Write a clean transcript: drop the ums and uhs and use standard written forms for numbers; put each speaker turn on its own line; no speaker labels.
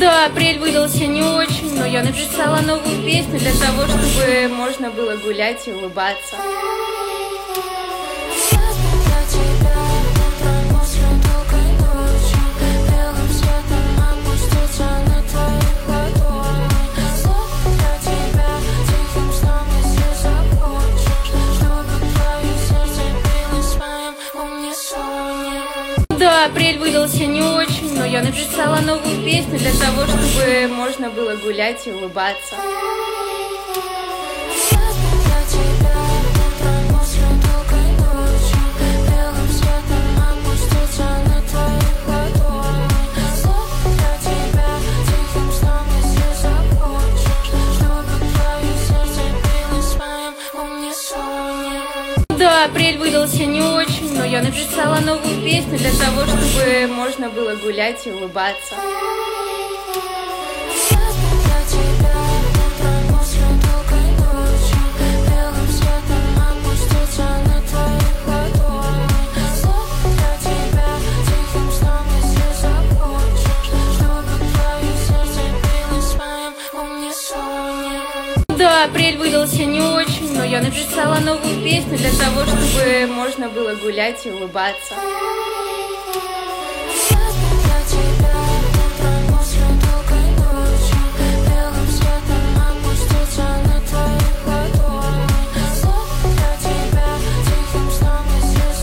Да, апрель выдался не очень, но я написала новую песню для того, чтобы можно было гулять и улыбаться. Да, апрель выдался не очень, но я написала новую песню для того, чтобы можно было гулять и улыбаться. Да, апрель выдался не очень, но я написала новую песню для того, чтобы можно было гулять и улыбаться. Да, апрель выдался не очень, но я написала новую песню для того, чтобы можно было гулять и улыбаться.